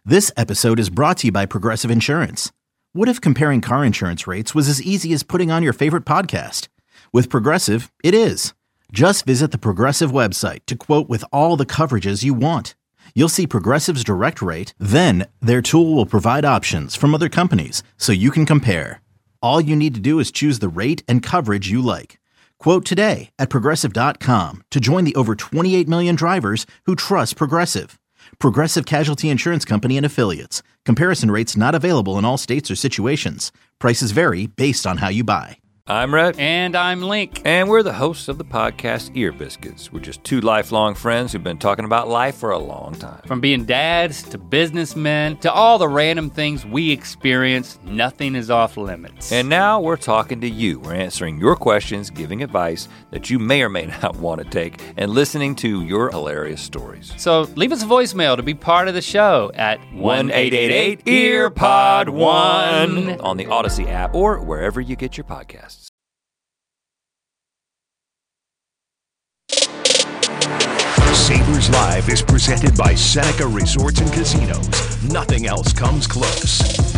This episode is brought to you by Progressive Insurance. What if comparing car insurance rates was as easy as putting on your favorite podcast? With Progressive, it is. Just visit the Progressive website to quote with all the coverages you want. You'll see Progressive's direct rate, then their tool will provide options from other companies so you can compare. All you need to do is choose the rate and coverage you like. Quote today at Progressive.com to join the over 28 million drivers who trust Progressive. Progressive Casualty Insurance Company and Affiliates. Comparison rates not available in all states or situations. Prices vary based on how you buy. I'm Rhett. And I'm Link. And we're the hosts of the podcast Ear Biscuits. We're just two lifelong friends who've been talking about life for a long time. From being dads to businessmen to all the random things we experience, nothing is off limits. And now we're talking to you. We're answering your questions, giving advice that you may or may not want to take, and listening to your hilarious stories. So leave us a voicemail to be part of the show at 1-888-EARPOD-1 on the Odyssey app or wherever you get your podcasts. Sabres Live is presented by Seneca Resorts and Casinos. Nothing else comes close.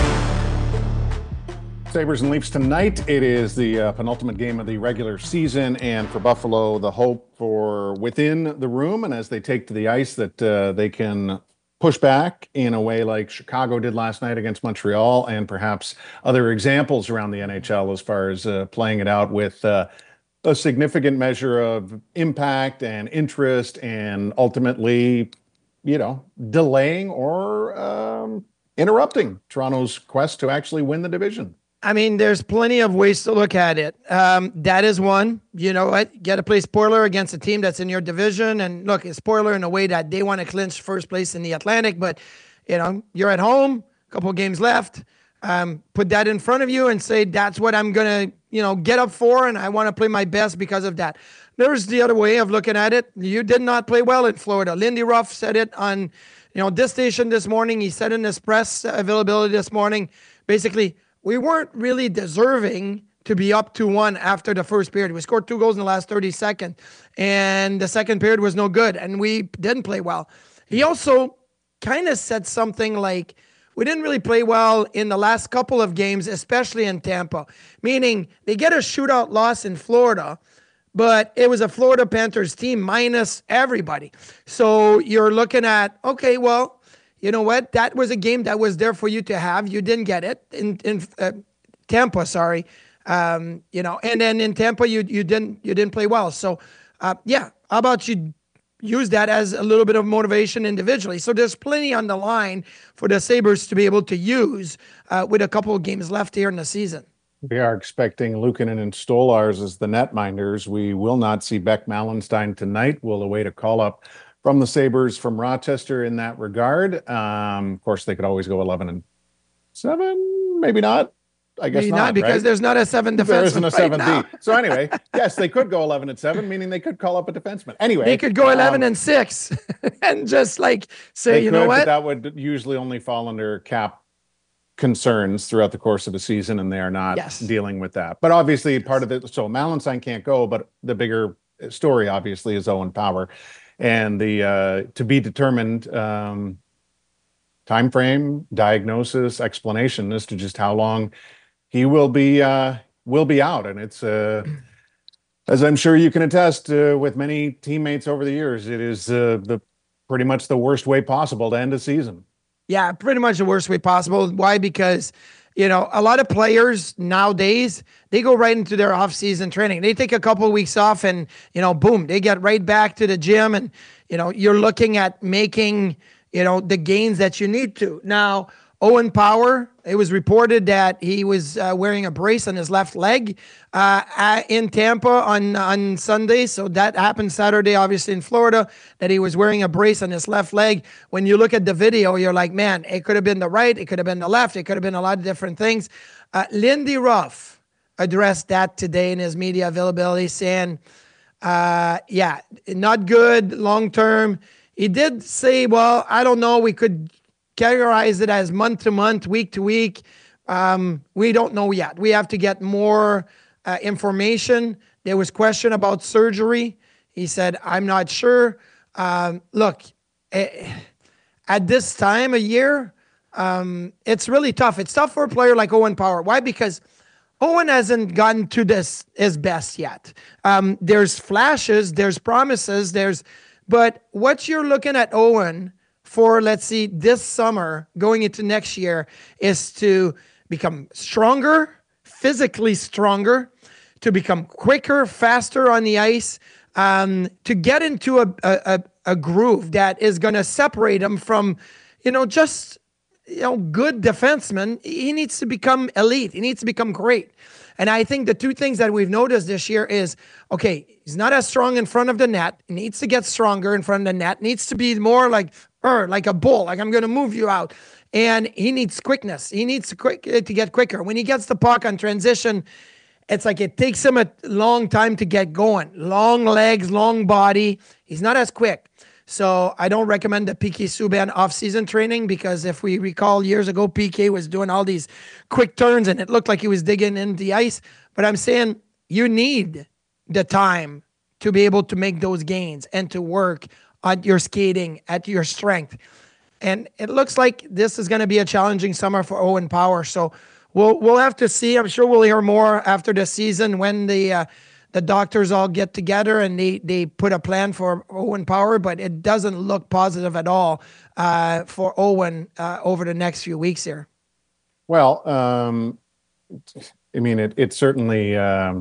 Sabres and Leafs tonight. It is the penultimate game of the regular season, and for Buffalo, the hope for within the room, and as they take to the ice, that they can push back in a way like Chicago did last night against Montreal, and perhaps other examples around the NHL as far as playing it out with a significant measure of impact and interest, and ultimately, delaying or interrupting Toronto's quest to actually win the division. I mean, there's plenty of ways to look at it. That is one. You know what? You got to play spoiler against a team that's in your division. And look, it's spoiler in a way that they want to clinch first place in the Atlantic. But, you're at home, a couple of games left. Put that in front of you and say, that's what I'm going to, get up for. And I want to play my best because of that. There's the other way of looking at it. You did not play well in Florida. Lindy Ruff said it on, this station this morning. He said in his press availability this morning, basically, we weren't really deserving to be up 2-1 after the first period. We scored 2 goals in the last 30 seconds, and the second period was no good, and we didn't play well. He also kind of said something like, we didn't really play well in the last couple of games, especially in Tampa, meaning they get a shootout loss in Florida, but it was a Florida Panthers team minus everybody. So you're looking at, okay, well, you know what? That was a game that was there for you to have. You didn't get it in Tampa, sorry. And then in Tampa, you didn't play well. So, how about you use that as a little bit of motivation individually? So there's plenty on the line for the Sabres to be able to use with a couple of games left here in the season. We are expecting Luukkonen and Stolarz as the netminders. We will not see Beck Malenstein tonight. We'll await a call-up from the Sabres from Rochester in that regard. Of course, they could always go 11-7. Maybe not. I guess maybe not, because right? there's not a 7 defenseman. There isn't a 7D. Right, so anyway, yes, they could go 11-7, meaning they could call up a defenseman. Anyway, they could go 11-6 and just say, you know what? But that would usually only fall under cap concerns throughout the course of the season, and they are not dealing with that. But obviously, part of it. So Malenstein can't go, but the bigger story obviously is Owen Power. And the to be determined time frame, diagnosis, explanation as to just how long he will be out. And it's as I'm sure you can attest with many teammates over the years, it is the pretty much the worst way possible to end a season. Yeah, pretty much the worst way possible. Why? Because a lot of players nowadays, they go right into their off-season training. They take a couple of weeks off and, boom, they get right back to the gym. And, you're looking at making, the gains that you need to. Now, Owen Power, it was reported that he was wearing a brace on his left leg in Tampa on Sunday. So that happened Saturday, obviously in Florida, that he was wearing a brace on his left leg. When you look at the video, you're like, man, it could have been the right, it could have been the left, it could have been a lot of different things. Lindy Ruff addressed that today in his media availability, saying, not good long-term. He did say, well, I don't know, we could categorize it as month to month, week to week. We don't know yet. We have to get more information. There was question about surgery. He said, I'm not sure. Look, at this time of year, it's really tough. It's tough for a player like Owen Power. Why? Because Owen hasn't gotten to his best yet. There's flashes, there's promises, but what you're looking at Owen for, let's see, this summer going into next year is to become stronger, physically stronger, to become quicker, faster on the ice, to get into a groove that is going to separate him from, just good defensemen. He needs to become elite. He needs to become great. And I think the two things that we've noticed this year is, okay, he's not as strong in front of the net. He needs to get stronger in front of the net. Needs to be more like a bull, like I'm going to move you out. And he needs quickness. He needs to get quicker. When he gets the puck on transition, it's like it takes him a long time to get going. Long legs, long body. He's not as quick. So I don't recommend the PK Subban off-season training, because if we recall years ago, PK was doing all these quick turns and it looked like he was digging in the ice. But I'm saying you need the time to be able to make those gains and to work at your skating, at your strength. And it looks like this is going to be a challenging summer for Owen Power. So we'll have to see. I'm sure we'll hear more after the season when the doctors all get together and they put a plan for Owen Power, but it doesn't look positive at all for Owen over the next few weeks here. Well, I mean, it certainly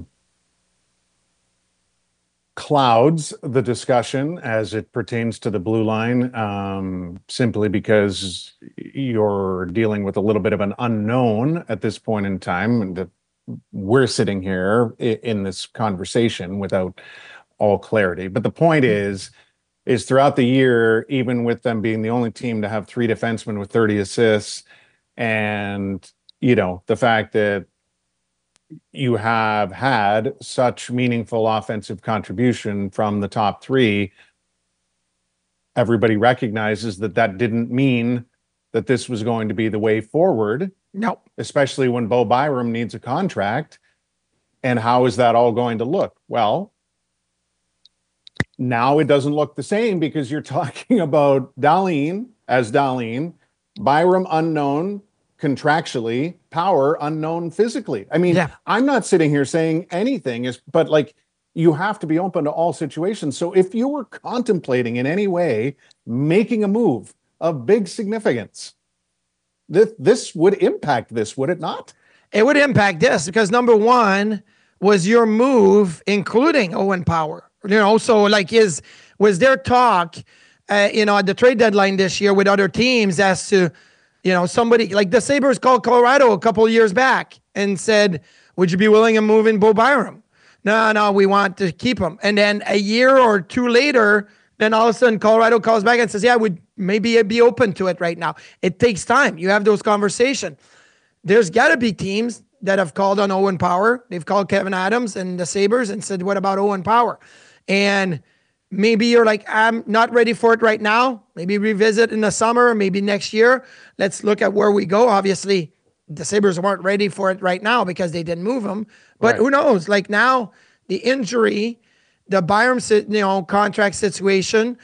clouds the discussion as it pertains to the blue line, simply because you're dealing with a little bit of an unknown at this point in time, and that we're sitting here in this conversation without all clarity. But the point is throughout the year, even with them being the only team to have 3 defensemen with 30 assists, and the fact that you have had such meaningful offensive contribution from the top 3, everybody recognizes that didn't mean that this was going to be the way forward. No. Especially when Bo Byram needs a contract. And how is that all going to look? Well, now it doesn't look the same, because you're talking about Dahlin, Byram unknown contractually, Power unknown physically. I mean, I'm not sitting here saying anything, but like, you have to be open to all situations. So if you were contemplating in any way making a move of big significance, this would impact this, would it not? It would impact this, because number one was your move, including Owen Power. So like was there talk, at the trade deadline this year with other teams as to, somebody like the Sabres called Colorado a couple of years back and said, would you be willing to move in Bo Byram? No, we want to keep him. And then a year or two later, then all of a sudden Colorado calls back and says, yeah, would maybe be open to it right now. It takes time. You have those conversations. There's got to be teams that have called on Owen Power. They've called Kevin Adams and the Sabres and said, what about Owen Power? And maybe you're like, I'm not ready for it right now. Maybe revisit in the summer, maybe next year. Let's look at where we go. Obviously, the Sabres weren't ready for it right now because they didn't move him. But Who knows? Like now, the injury, the Byram, contract situation,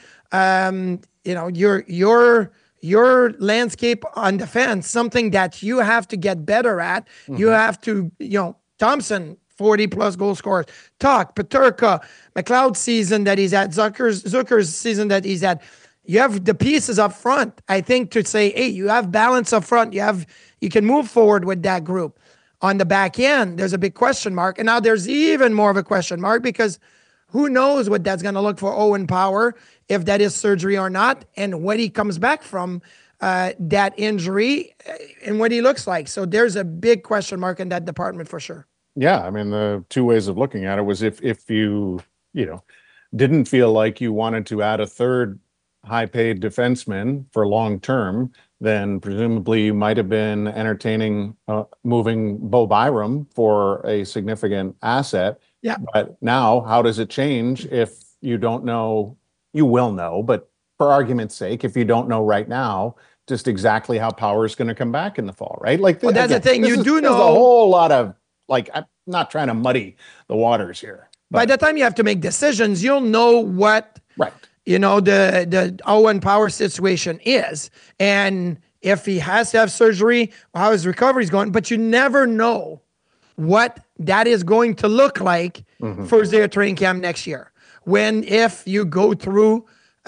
your landscape on defense, something that you have to get better at. Mm-hmm. You have to, Thompson, 40-plus goal scorers, Tuch, Peterka, McLeod season that he's at, Zucker's season that he's at. You have the pieces up front, I think, to say, hey, you have balance up front. You can move forward with that group. On the back end, there's a big question mark. And now there's even more of a question mark, because who knows what that's going to look for Owen Power, if that is surgery or not, and when he comes back from that injury and what he looks like. So there's a big question mark in that department for sure. Yeah, I mean, the two ways of looking at it was if you didn't feel like you wanted to add a third high-paid defenseman for long-term, then presumably you might have been entertaining moving Bo Byram for a significant asset. Yeah. But now, how does it change if you don't know? You will know, but for argument's sake, if you don't know right now, just exactly how Power is going to come back in the fall, right? Like, well, that's the thing. You do know a whole lot of, like, I'm not trying to muddy the waters here. By the time you have to make decisions, you'll know what. Right. the Owen Power situation is. And if he has to have surgery, how his recovery is going. But you never know what that is going to look like for their training camp next year. If you go through,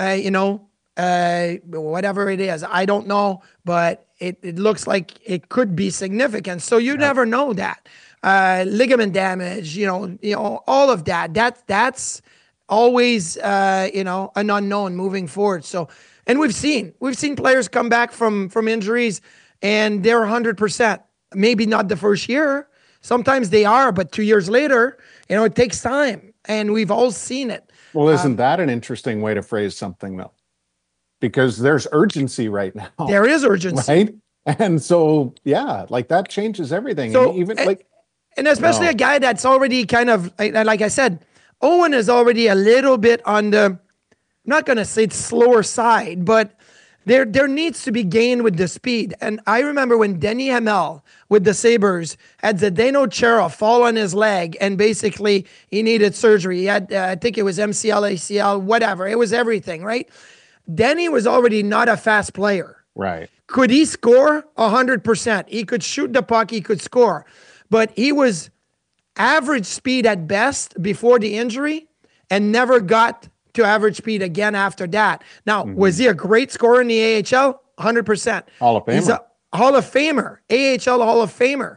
whatever it is, I don't know, but it looks like it could be significant. So you never know that. Ligament damage, all of that. That's always, an unknown moving forward. So, and we've seen players come back from injuries and they're 100%. Maybe not the first year. Sometimes they are, but 2 years later, it takes time, and we've all seen it. Well, isn't that an interesting way to phrase something, though? Because there's urgency right now. There is urgency. Right? And so, that changes everything. So, and especially a guy that's already kind of, like I said, Owen is already a little bit on the, I'm not going to say it's slower side, but there needs to be gain with the speed. And I remember when Denny Hamel with the Sabres had Zdeno Chara fall on his leg, and basically he needed surgery. He had, I think it was MCL, ACL, whatever. It was everything, right? Denny was already not a fast player. Right. Could he score? 100%. He could shoot the puck. He could score. But he was average speed at best before the injury and never got to average speed again after that. Now, was he a great scorer in the AHL? 100%. Hall of Famer. He's a Hall of Famer. AHL Hall of Famer.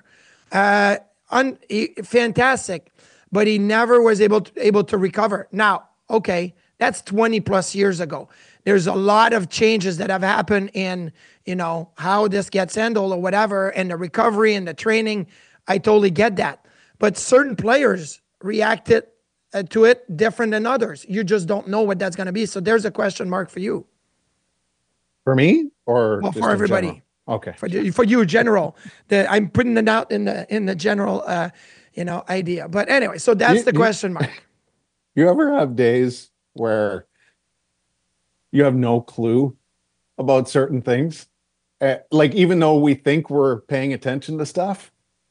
Fantastic. But he never was able to recover. Now, okay, that's 20 plus years ago. There's a lot of changes that have happened in, how this gets handled or whatever, and the recovery and the training. I totally get that. But certain players reacted to it different than others. You just don't know what that's going to be. So there's a question mark for you. For me, or for everybody? Okay. For you, general. I'm putting it out in the general, idea. But anyway, so that's the question mark. You ever have days where you have no clue about certain things? Even though we think we're paying attention to stuff?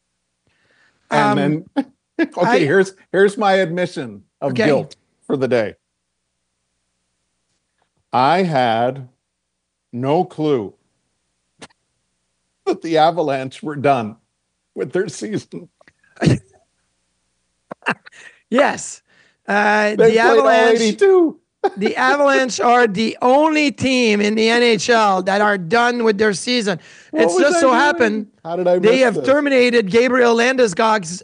And then, here's my admission of guilt for the day. I had no clue that the Avalanche were done with their season. Yes. The Avalanche. 82. The Avalanche are the only team in the NHL that are done with their season. It's just so happened How did I they miss have this? terminated Gabriel Landeskog's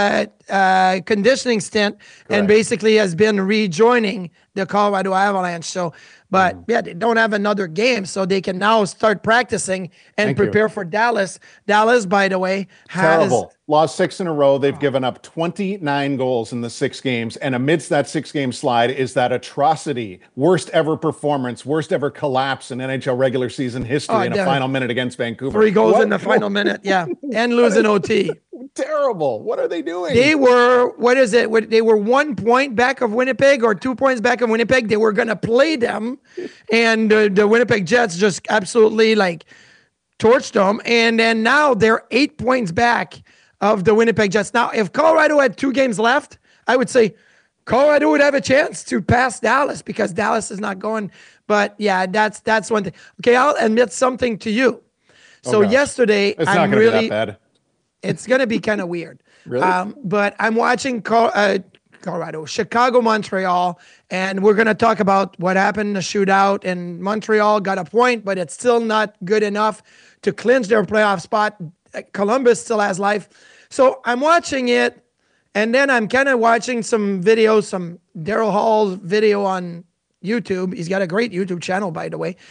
conditioning stint and basically has been rejoining the Colorado Avalanche. So, but they don't have another game, so they can now start practicing and prepare for Dallas. Dallas, by the way, has terrible. Lost 6 in a row. They've given up 29 goals in the 6 games. And amidst that 6-game slide is that atrocity. Worst ever performance, worst ever collapse in NHL regular season history in a final minute against Vancouver. 3 goals in the final minute, and losing OT. Terrible. What are they doing? They were, they were 1 point back of Winnipeg or 2 points back of Winnipeg. They were going to play them. And the Winnipeg Jets just absolutely torched them. And then now they're 8 points back of the Winnipeg Jets. Now, if Colorado had 2 games left, I would say Colorado would have a chance to pass Dallas because Dallas is not going. But that's one thing. Okay, I'll admit something to you. So yesterday, it's not going to be that bad. It's going to be kind of weird. Really? But I'm watching Colorado, Chicago, Montreal, and we're going to talk about what happened in the shootout. And Montreal got a point, but it's still not good enough to clinch their playoff spot. Columbus still has life. So I'm watching it, and then I'm kind of watching some videos, some Daryl Hall video on YouTube. He's got a great YouTube channel, by the way.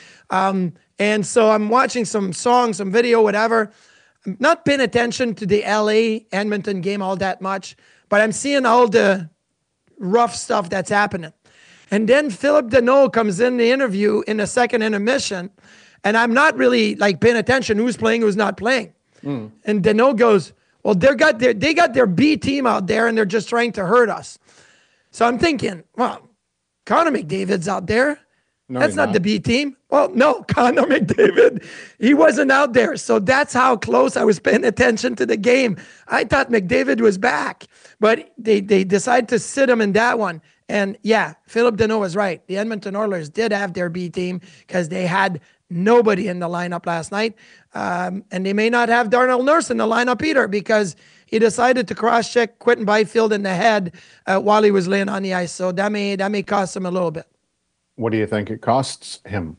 And so I'm watching some songs, some video, whatever. I'm not paying attention to the LA-Edmonton game all that much, but I'm seeing all the rough stuff that's happening. And then Philip Deneau comes in the interview in the second intermission, and I'm not really paying attention who's playing, who's not playing. And Deneau goes, well, they got their B team out there, and they're just trying to hurt us. So I'm thinking, well, Connor McDavid's out there. No, that's not the B team. Well, no, Connor McDavid, he wasn't out there. So that's how close I was paying attention to the game. I thought McDavid was back, but they decided to sit him in that one. And yeah, Philip Deneau was right. The Edmonton Oilers did have their B team because they had nobody in the lineup last night. And they may not have Darnell Nurse in the lineup either because he decided to cross-check Quinton Byfield in the head while he was laying on the ice. So that may cost him a little bit. What do you think it costs him?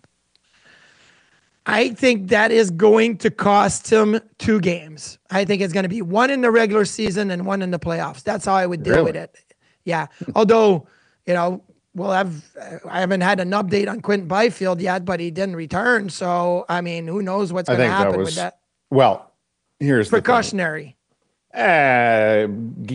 I think that is going to cost him 2 games. I think it's going to be 1 in the regular season and 1 in the playoffs. That's how I would deal with it. Yeah. Although, I haven't had an update on Quinton Byfield yet, but he didn't return. So, I mean, who knows what's going to happen with that? Well, here's precautionary. Okay,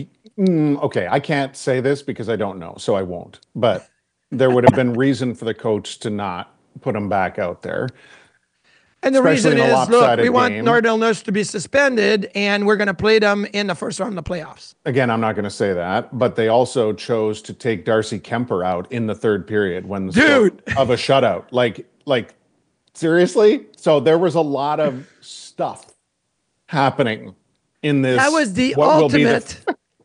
I can't say this because I don't know, so I won't. But there would have been reason for the coach to not put him back out there. And the reason is, look, we want Darnell Nurse to be suspended, and we're going to play them in the first round of the playoffs. Again, I'm not going to say that, but they also chose to take Darcy Kemper out in the third period when the of a shutout. Like seriously? So there was a lot of stuff happening in this. That was the ultimate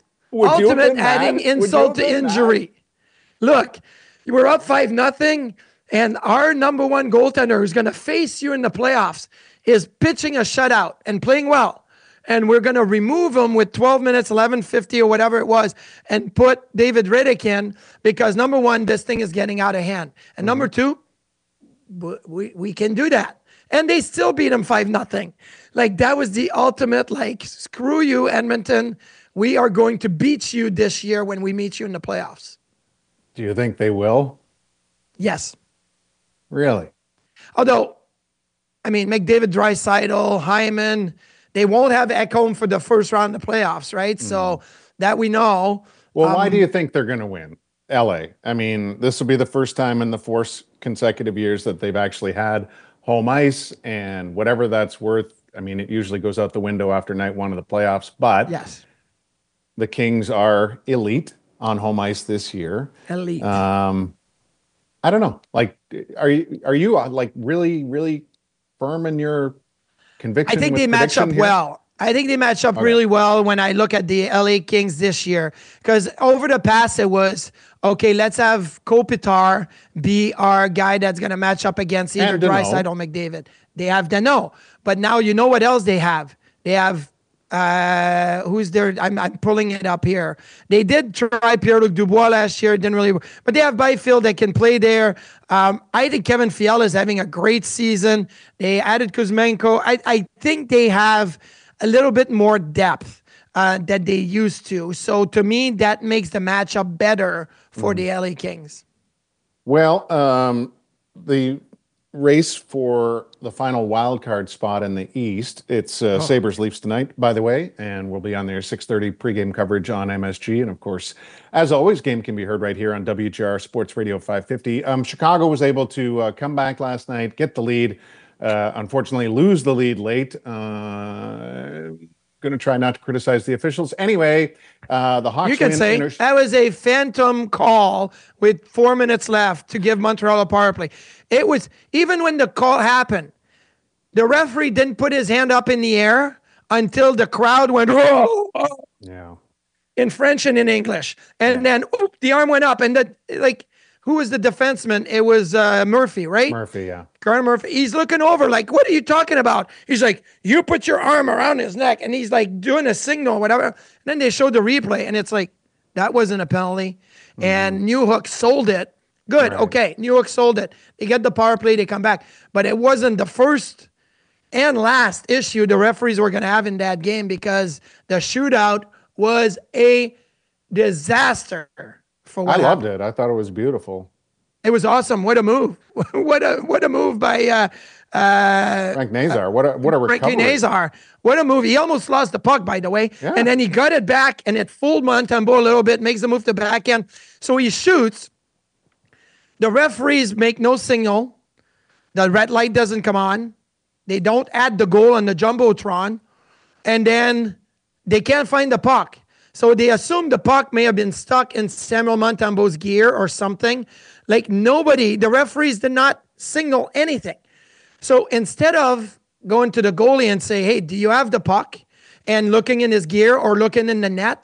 adding insult to injury. Look, you were up 5-0. And our number 1 goaltender who's going to face you in the playoffs is pitching a shutout and playing well. And we're going to remove him with 12 minutes, 11:50 or whatever it was, and put David Rittich in because, number 1, this thing is getting out of hand. And number 2, we can do that. And they still beat him 5-0. Like, that was the ultimate, screw you, Edmonton. We are going to beat you this year when we meet you in the playoffs. Do you think they will? Yes. Really? Although, I mean, McDavid, Draisaitl, Hyman, they won't have Ekholm for the first round of the playoffs, right? So that we know. Well, why do you think they're going to win? LA. I mean, this will be the first time in the 4 consecutive years that they've actually had home ice, and whatever that's worth. I mean, it usually goes out the window after night 1 of the playoffs, but yes, the Kings are elite on home ice this year. Elite. I don't know. Like, are you like really, really firm in your conviction? I think they match up well. I think they match up really well when I look at the LA Kings this year. Because over the past, it was, okay, let's have Kopitar be our guy that's going to match up against either Draisaitl or McDavid. They have Deneau. But now you know what else they have? They have who's there? I'm pulling it up here. They did try Pierre-Luc Dubois last year. It didn't really work. But they have Byfield that can play there. I think Kevin Fiala is having a great season. They added Kuzmenko. I think they have a little bit more depth that they used to. So to me, that makes the matchup better for the LA Kings. Well, the race for the final wild card spot in the East. It's Sabres Leafs tonight, by the way, and we'll be on their 6:30 pregame coverage on MSG. And of course, as always, game can be heard right here on WGR Sports Radio 550. Chicago was able to come back last night, get the lead. Unfortunately, lose the lead late. Going to try not to criticize the officials. Anyway, the Hawks. You can say that was a phantom call with 4 minutes left to give Montreal a power play. It was, even when the call happened, the referee didn't put his hand up in the air until the crowd went, oh, yeah, in French and in English. And then the arm went up. And who was the defenseman? It was Murphy, right? Murphy, yeah. Garner Murphy. He's looking over like, what are you talking about? He's like, you put your arm around his neck. And he's like doing a signal, whatever. And then they showed the replay. And it's like, that wasn't a penalty. And Newhook sold it. Good. Right. Okay. Newhook sold it. They get the power play. They come back. But it wasn't the first and last issue the referees were going to have in that game because the shootout was a disaster. I loved it. I thought it was beautiful. It was awesome. What a move! what a move by Frank Nazar. What a recovery. Frank Nazar. What a move! He almost lost the puck, by the way, and then he got it back, and it fooled Montembeault a little bit. Makes the move to backhand. So he shoots. The referees make no signal. The red light doesn't come on. They don't add the goal on the jumbotron, and then they can't find the puck. So they assume the puck may have been stuck in Samuel Montembeault's gear or something. Like the referees did not signal anything. So instead of going to the goalie and say, hey, do you have the puck? And looking in his gear or looking in the net,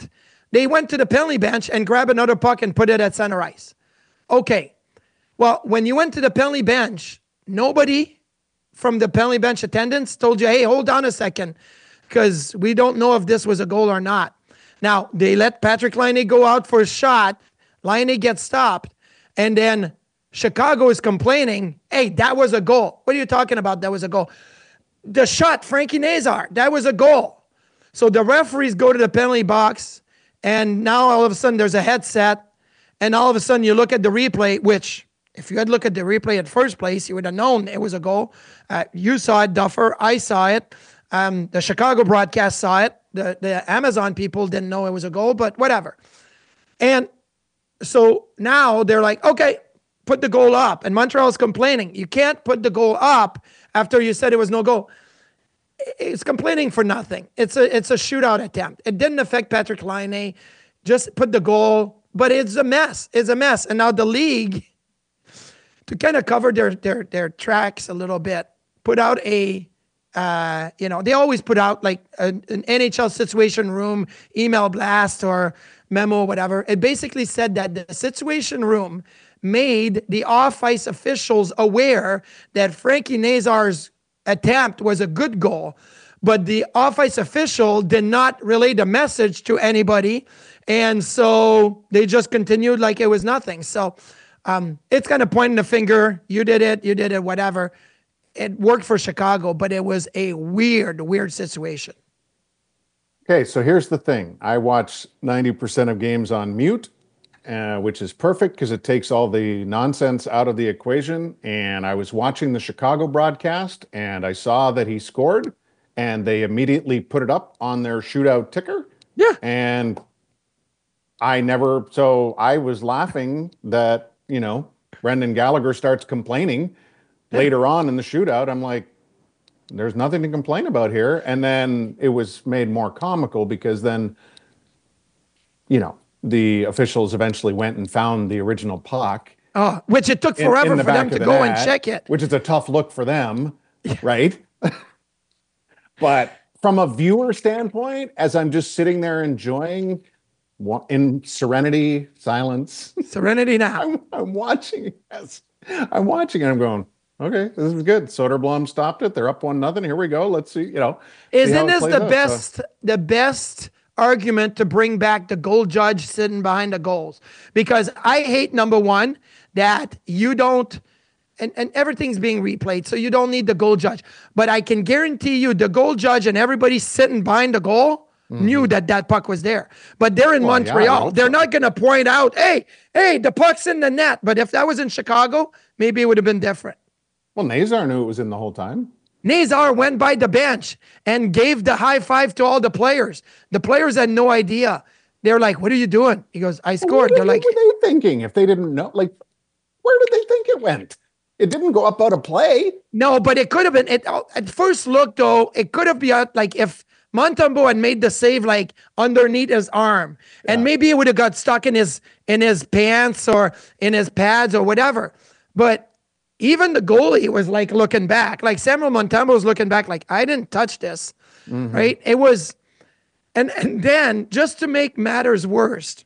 They went to the penalty bench and grabbed another puck and put it at center ice. Okay. Well, when you went to the penalty bench, nobody from the penalty bench attendants told you, hey, hold on a second, because we don't know if this was a goal or not. Now, they let Patrik Laine go out for a shot. Laine gets stopped. And then Chicago is complaining, hey, that was a goal. What are you talking about? That was a goal. The shot, Frankie Nazar, that was a goal. So the referees go to the penalty box, and now all of a sudden there's a headset, and all of a sudden you look at the replay, which if you had looked at the replay at first place, you would have known it was a goal. You saw it, Duffer. I saw it. The Chicago broadcast saw it. The Amazon people didn't know it was a goal, but whatever. And so now they're like, okay, put the goal up. And Montreal's complaining. You can't put the goal up after you said it was no goal. It's complaining for nothing. It's a shootout attempt. It didn't affect Patrik Laine. Just put the goal. But it's a mess. It's a mess. And now the league, to kind of cover their tracks a little bit, put out they always put out like an NHL Situation Room email blast or memo, whatever. It basically said that the Situation Room made the off-ice officials aware that Frankie Nazar's attempt was a good goal, but the off-ice official did not relay the message to anybody, and so they just continued like it was nothing. So it's kind of pointing the finger. You did it, whatever. It worked for Chicago, but it was a weird situation. Okay, so here's the thing. I watch 90% of games on mute, which is perfect because it takes all the nonsense out of the equation. And I was watching the Chicago broadcast, and I saw that he scored, and they immediately put it up on their shootout ticker. Yeah. And I was laughing that, Brendan Gallagher starts complaining later on in the shootout. I'm like, there's nothing to complain about here. And then it was made more comical because then, the officials eventually went and found the original puck. Oh, which it took forever for them to go and check it. Which is a tough look for them, right? But from a viewer standpoint, as I'm just sitting there enjoying in serenity, silence. Serenity now. I'm watching it. Yes. I'm watching it. I'm going, okay, this is good. Soderblom stopped it. They're up 1-0. Here we go. Let's see, Isn't this the best argument to bring back the goal judge sitting behind the goals? Because I hate, number one, that you don't, and everything's being replayed, so you don't need the goal judge. But I can guarantee you the goal judge and everybody sitting behind the goal knew that puck was there. But they're in Montreal. Yeah, they're not going to point out, hey, the puck's in the net. But if that was in Chicago, maybe it would have been different. Well, Nazar knew it was in the whole time. Nazar went by the bench and gave the high five to all the players. The players had no idea. They're like, what are you doing? He goes, I scored. They're like, what were they thinking if they didn't know? Like, where did they think it went? It didn't go up out of play. No, but it could have been. At first look, though, it could have been like if Montembeault had made the save like underneath his arm, and maybe it would have got stuck in his pants or in his pads or whatever. But even the goalie was like looking back, like Samuel Montembeault was looking back, like I didn't touch this, right? It was, and then just to make matters worse,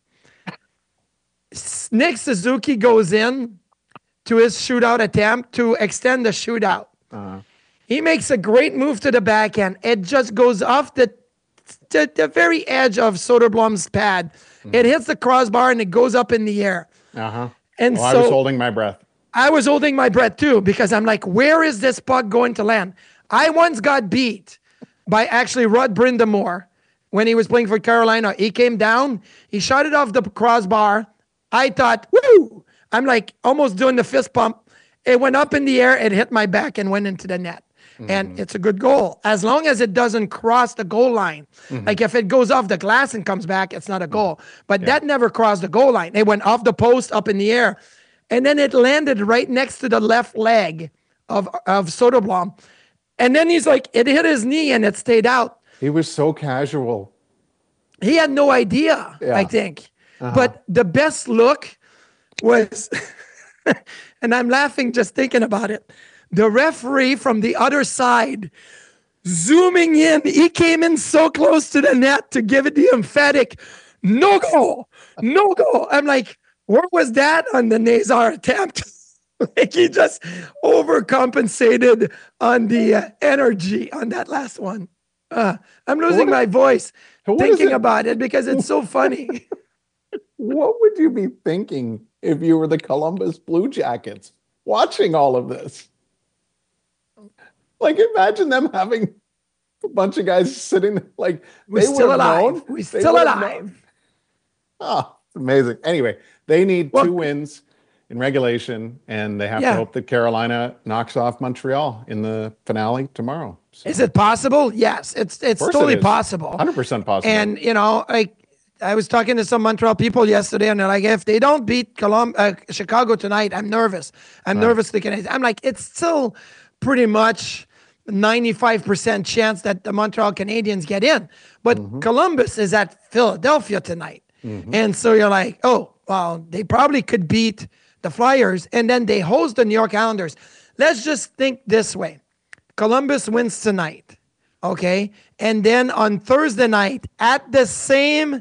Nick Suzuki goes in to his shootout attempt to extend the shootout. He makes a great move to the backhand. It just goes off the very edge of Soderblom's pad. It hits the crossbar and it goes up in the air. And I was holding my breath. I was holding my breath too, because I'm like, where is this puck going to land? I once got beat by actually Rod Brindamore when he was playing for Carolina. He came down, he shot it off the crossbar. I thought, woo! I'm like almost doing the fist pump. It went up in the air, it hit my back and went into the net. And it's a good goal. As long as it doesn't cross the goal line. Like if it goes off the glass and comes back, it's not a goal. But that never crossed the goal line. It went off the post, up in the air. And then it landed right next to the left leg of Soderblom. And then he's like, it hit his knee and it stayed out. He was so casual. He had no idea, I think. But the best look was, and I'm laughing just thinking about it, the referee from the other side zooming in. He came in so close to the net to give it the emphatic, no goal, no goal. I'm like, where was that on the Nazar attempt? Like he just overcompensated on the energy on that last one. I'm losing my voice thinking about it because it's so funny. What would you be thinking if you were the Columbus Blue Jackets watching all of this? Like, imagine them having a bunch of guys sitting like we're still alive. We're still alive. Oh, it's amazing. Anyway, they need 2 wins in regulation, and they have to hope that Carolina knocks off Montreal in the finale tomorrow. So. Is it possible? Yes, it's totally possible. 100% possible. And I was talking to some Montreal people yesterday, and they're like, if they don't beat Chicago tonight, I'm nervous. I'm nervous. I'm like, it's still pretty much 95% chance that the Montreal Canadiens get in. But Columbus is at Philadelphia tonight. And so you're like, oh, well, they probably could beat the Flyers, and then they host the New York Islanders. Let's just think this way. Columbus wins tonight, okay? And then on Thursday night at the same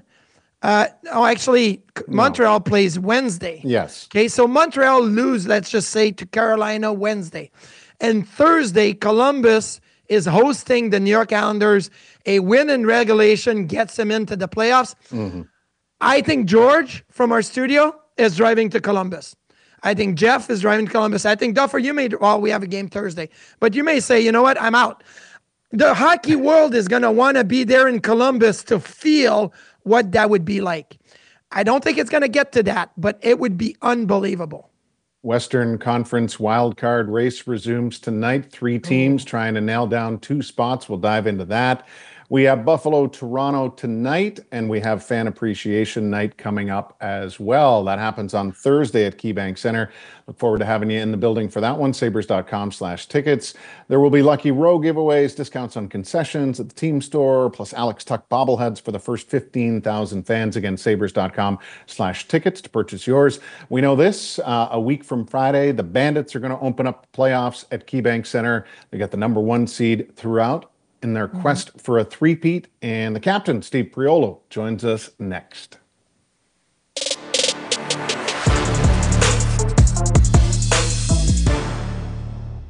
Montreal plays Wednesday. Yes. Okay, so Montreal lose, let's just say, to Carolina Wednesday. And Thursday, Columbus is hosting the New York Islanders. A win in regulation gets them into the playoffs. I think George from our studio is driving to Columbus. I think Jeff is driving to Columbus. I think Duffer, we have a game Thursday. But you may say, you know what, I'm out. The hockey world is going to want to be there in Columbus to feel what that would be like. I don't think it's going to get to that, but it would be unbelievable. Western Conference wildcard race resumes tonight. 3 teams trying to nail down 2 spots. We'll dive into that. We have Buffalo, Toronto tonight, and we have Fan Appreciation Night coming up as well. That happens on Thursday at KeyBank Center. Look forward to having you in the building for that one, sabres.com/tickets. There will be Lucky Row giveaways, discounts on concessions at the team store, plus Alex Tuck bobbleheads for the first 15,000 fans. Again, sabres.com/tickets to purchase yours. We know this, a week from Friday, the Bandits are going to open up the playoffs at KeyBank Center. They got the number 1 seed throughout in their quest for a three-peat, and the captain, Steve Priolo, joins us next.